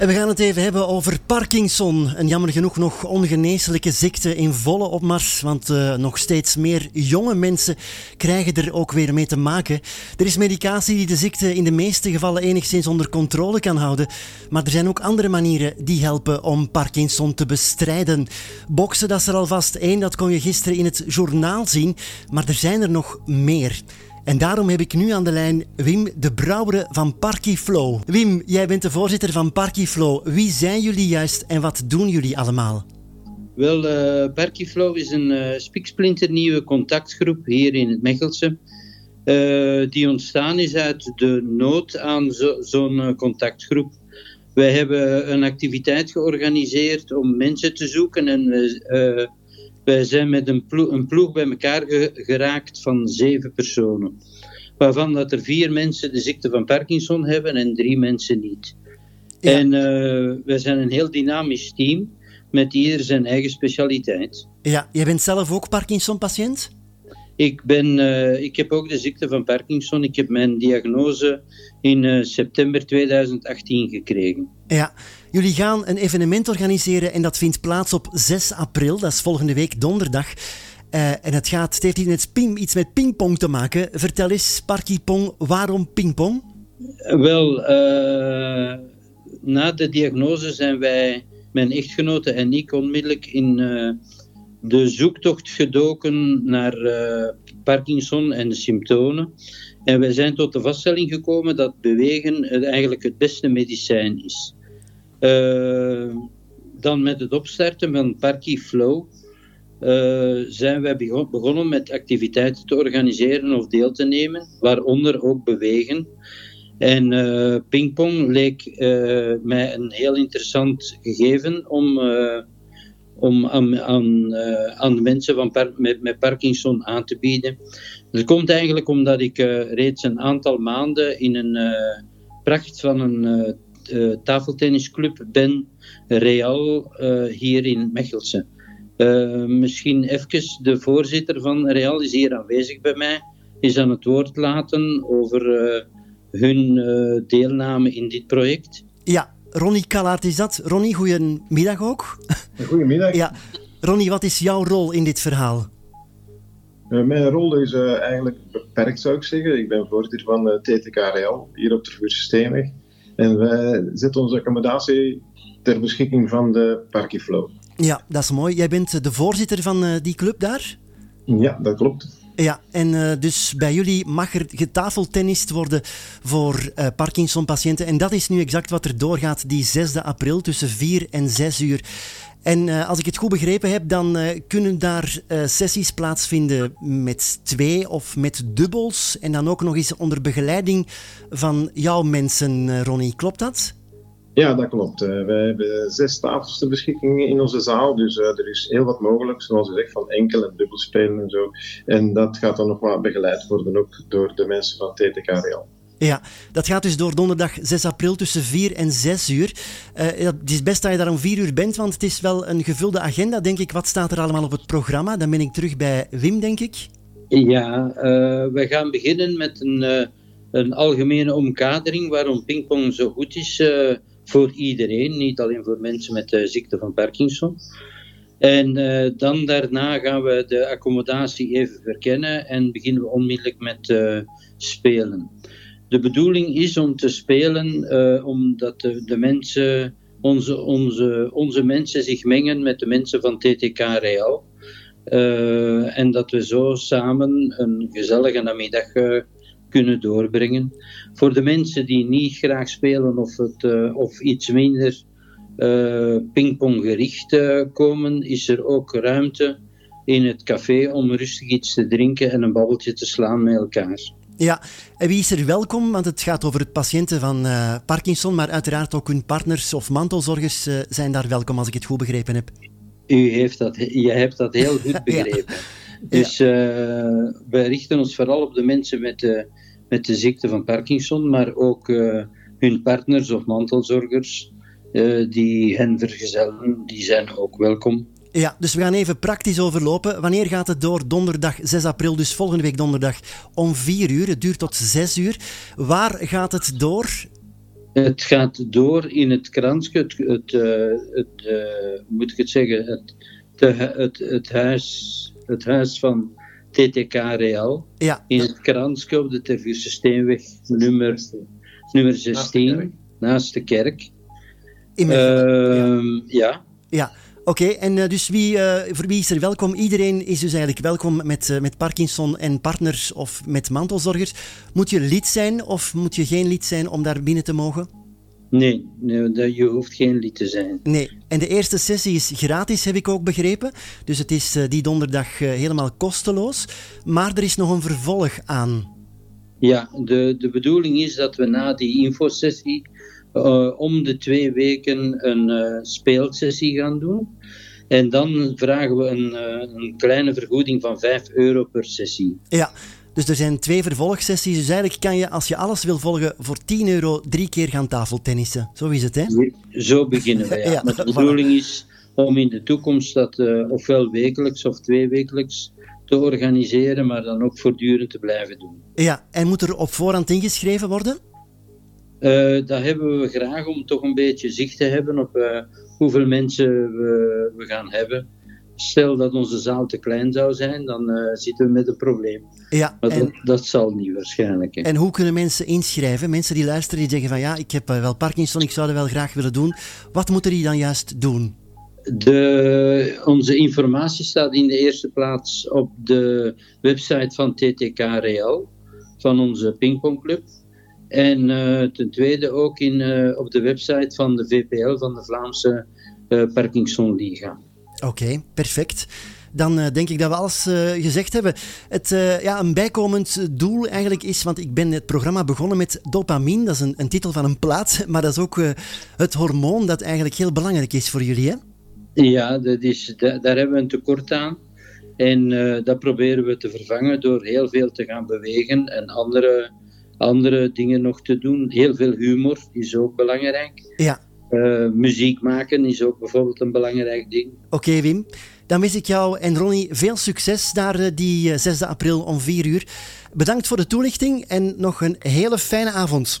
En we gaan het even hebben over Parkinson. Een jammer genoeg nog ongeneeslijke ziekte in volle opmars, want nog steeds meer jonge mensen krijgen er ook weer mee te maken. Er is medicatie die de ziekte in de meeste gevallen enigszins onder controle kan houden, maar er zijn ook andere manieren die helpen om Parkinson te bestrijden. Boksen, dat is er alvast één, dat kon je gisteren in het journaal zien, maar er zijn er nog meer. En daarom heb ik nu aan de lijn Wim de Brouwere van Parkiflow. Wim, jij bent de voorzitter van Parkiflow. Wie zijn jullie juist en wat doen jullie allemaal? Wel, Parkiflow is een spiksplinternieuwe contactgroep hier in het Mechelse. Die ontstaan is uit de nood aan zo'n contactgroep. Wij hebben een activiteit georganiseerd om mensen te zoeken en wij zijn met een ploeg bij elkaar geraakt van 7 personen. Waarvan dat er 4 mensen de ziekte van Parkinson hebben en 3 mensen niet. Ja. En wij zijn een heel dynamisch team met ieder zijn eigen specialiteit. Ja, jij bent zelf ook Parkinson-patiënt? Ik heb ook de ziekte van Parkinson. Ik heb mijn diagnose in september 2018 gekregen. Ja, jullie gaan een evenement organiseren en dat vindt plaats op 6 april. Dat is volgende week donderdag. En het heeft iets met pingpong te maken. Vertel eens, Parkipong, waarom pingpong? Wel, na de diagnose zijn wij, mijn echtgenote en ik, onmiddellijk in de zoektocht gedoken naar Parkinson en de symptomen. En wij zijn tot de vaststelling gekomen dat bewegen eigenlijk het beste medicijn is. Dan met het opstarten van Parkiflow zijn wij begonnen met activiteiten te organiseren of deel te nemen, waaronder ook bewegen. En pingpong leek mij een heel interessant gegeven om aan de mensen met Parkinson aan te bieden. Dat komt eigenlijk omdat ik reeds een aantal maanden in een pracht van een tafeltennisclub ben, Real, hier in Mechelse. Misschien even, de voorzitter van Real is hier aanwezig bij mij, is aan het woord laten over hun deelname in dit project. Ja, Ronnie Kalaert is dat. Ronnie, goedemiddag ook. Goedemiddag. Ja, Ronnie, wat is jouw rol in dit verhaal? Mijn rol is eigenlijk beperkt, zou ik zeggen. Ik ben voorzitter van TTK Real, hier op de Vervuursysteenweg. En wij zetten onze accommodatie ter beschikking van de Parkiflow. Ja, dat is mooi. Jij bent de voorzitter van die club daar? Ja, dat klopt. Ja, en dus bij jullie mag er getafeltennist worden voor Parkinson-patiënten. En dat is nu exact wat er doorgaat die 6 april tussen 4 en 6 uur. En als ik het goed begrepen heb, dan kunnen daar sessies plaatsvinden met 2 of met dubbels. En dan ook nog eens onder begeleiding van jouw mensen, Ronnie. Klopt dat? Ja, dat klopt. Wij hebben 6 tafels ter beschikking in onze zaal. Dus er is heel wat mogelijk, zoals u zegt, van enkel- en dubbelspelen en zo. En dat gaat dan nog wat begeleid worden ook door de mensen van TTK Real. Ja, dat gaat dus door donderdag 6 april tussen 4 en 6 uur. Het is best dat je daar om 4 uur bent, want het is wel een gevulde agenda, denk ik. Wat staat er allemaal op het programma? Dan ben ik terug bij Wim, denk ik. Ja, we gaan beginnen met een algemene omkadering waarom pingpong zo goed is voor iedereen. Niet alleen voor mensen met de ziekte van Parkinson. En dan daarna gaan we de accommodatie even verkennen en beginnen we onmiddellijk met spelen. De bedoeling is om te spelen omdat de mensen, onze mensen zich mengen met de mensen van TTK Real. En dat we zo samen een gezellige namiddag kunnen doorbrengen. Voor de mensen die niet graag spelen of iets minder pingponggericht komen, is er ook ruimte in het café om rustig iets te drinken en een babbeltje te slaan met elkaar. Ja, en wie is er welkom? Want het gaat over het patiënten van Parkinson, maar uiteraard ook hun partners of mantelzorgers zijn daar welkom, als ik het goed begrepen heb. Je hebt dat heel goed begrepen. Ja. Dus wij richten ons vooral op de mensen met de ziekte van Parkinson, maar ook hun partners of mantelzorgers die hen vergezellen, die zijn ook welkom. Ja, dus we gaan even praktisch overlopen. Wanneer gaat het door? Donderdag 6 april, dus volgende week donderdag om 4 uur. Het duurt tot 6 uur. Waar gaat het door? Het gaat door in het kransje, hoe moet ik het zeggen, het huis van TTK Real. Ja. In het kransje op de Tervuurse Steenweg nummer 16, naast de kerk. Ja. Ja. Oké, en dus voor wie is er welkom? Iedereen is dus eigenlijk welkom met Parkinson en partners of met mantelzorgers. Moet je lid zijn of moet je geen lid zijn om daar binnen te mogen? Nee, je hoeft geen lid te zijn. Nee, en de eerste sessie is gratis, heb ik ook begrepen. Dus het is die donderdag helemaal kosteloos. Maar er is nog een vervolg aan. Ja, de bedoeling is dat we na die infosessie om de 2 weken een speelsessie gaan doen. En dan vragen we een kleine vergoeding van €5 per sessie. Ja, dus er zijn 2 vervolgsessies. Dus eigenlijk kan je, als je alles wil volgen, voor €10 3 keer gaan tafeltennissen. Zo is het, hè? Zo beginnen we, ja. Maar de bedoeling is om in de toekomst dat ofwel wekelijks of 2 wekelijks te organiseren, maar dan ook voortdurend te blijven doen. Ja, en moet er op voorhand ingeschreven worden? Dat hebben we graag om toch een beetje zicht te hebben op hoeveel mensen we gaan hebben. Stel dat onze zaal te klein zou zijn, dan zitten we met een probleem. Ja, maar dat zal niet waarschijnlijk. Hè. En hoe kunnen mensen inschrijven? Mensen die luisteren, die zeggen van ja, ik heb wel Parkinson, ik zou dat wel graag willen doen. Wat moeten die dan juist doen? Onze informatie staat in de eerste plaats op de website van TTK Real, van onze pingpongclub. En ten tweede ook op de website van de VPL, van de Vlaamse Parkinson Liga. Oké, perfect. Dan denk ik dat we alles gezegd hebben. Een bijkomend doel eigenlijk is, want ik ben het programma begonnen met dopamine, dat is een titel van een plaat, maar dat is ook het hormoon dat eigenlijk heel belangrijk is voor jullie, hè? Ja, daar hebben we een tekort aan. En dat proberen we te vervangen door heel veel te gaan bewegen en andere dingen nog te doen. Heel veel humor is ook belangrijk. Ja. Muziek maken is ook bijvoorbeeld een belangrijk ding. Oké, Wim. Dan wens ik jou en Ronnie veel succes daar die 6 april om 4 uur. Bedankt voor de toelichting en nog een hele fijne avond.